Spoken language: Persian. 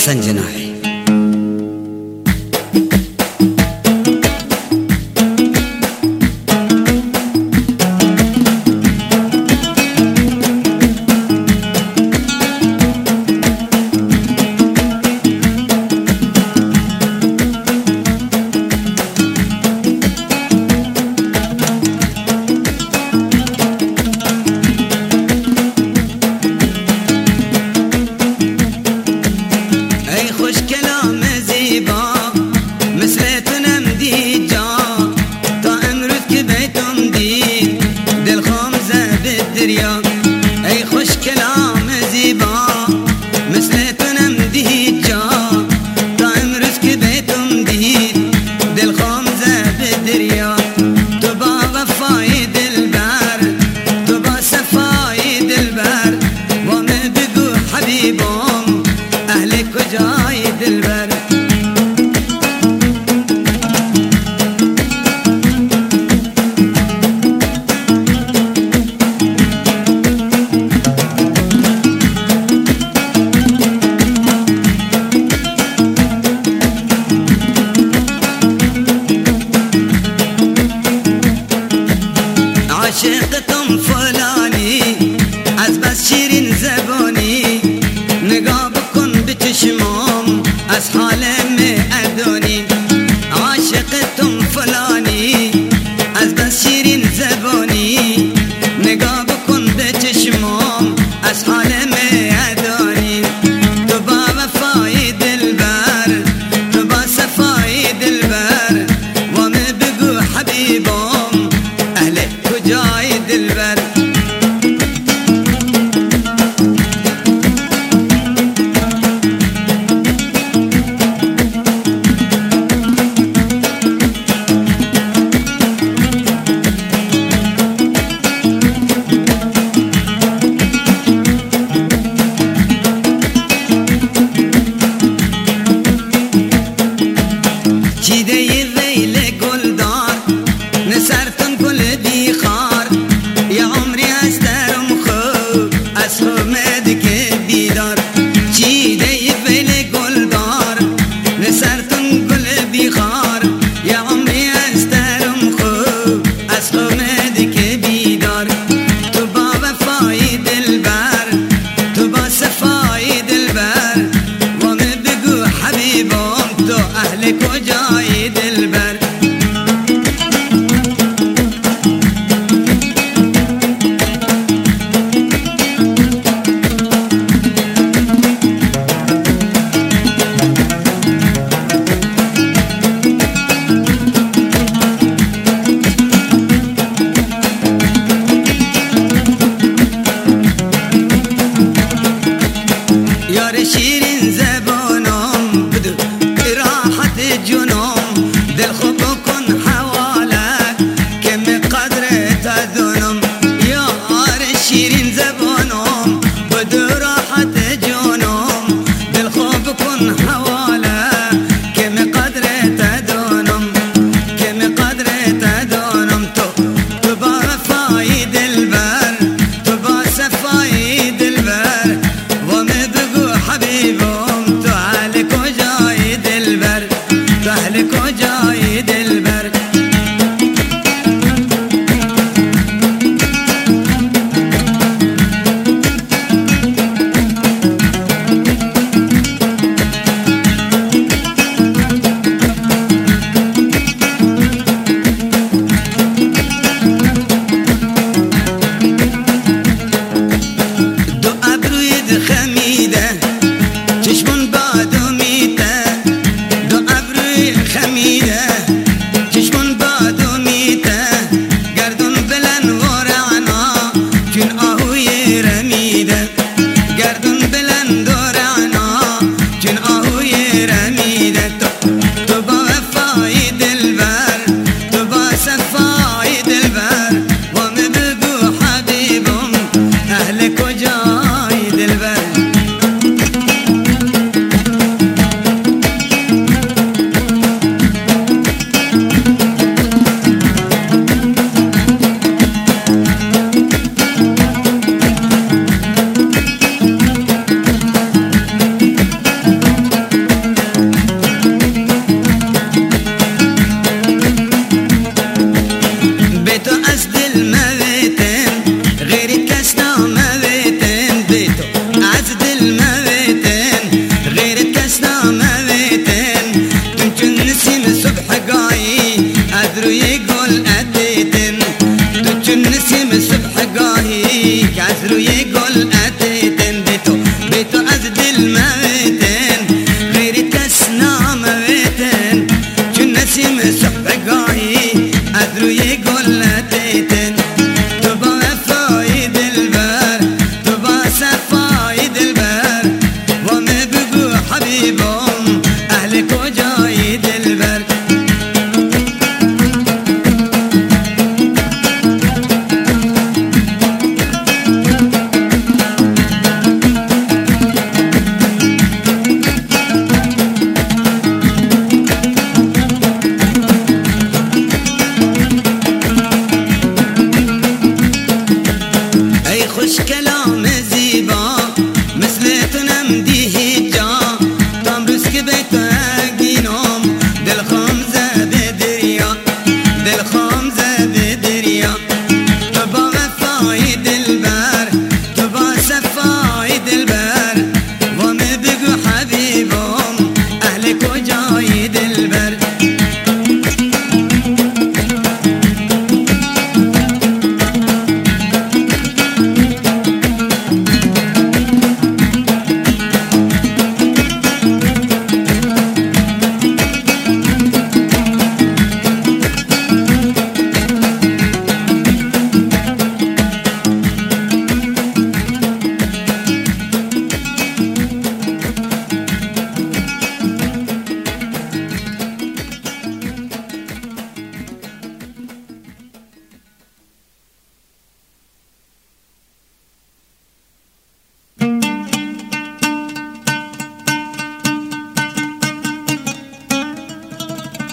حسن جناحی. ای خوش کلام زیبا مثل تو نمدید جا تا امروز که بیتم دید دل خام زد دریا تو با وفای دلبر تو با صفای دلبر و من بگو حبیبم اهل کجای دلبر عاشقتم فلانی از بس شیرین زبانی نگاه بکن به چشمام از حالم ادونی عاشقتم فلانی از بس شیرین زبانی نگاه بکن به چشمام از حالم ادونی تو با وفای دلبر تو با صفای دلبر و من بگو حبیبم اهل کجای دلبر چیده ویل گلدار نسرتن گل بیخار یا عمری از درم خوب از خومد که بیدار چیده ویل گلدار نسرتن گل بیخار یا عمری از درم خوب از خومد که بیدار تو با وفای دلبر تو با صفای دلبر و من بگو حبیبم تو اهل کجای دلبر یار شیرین زبان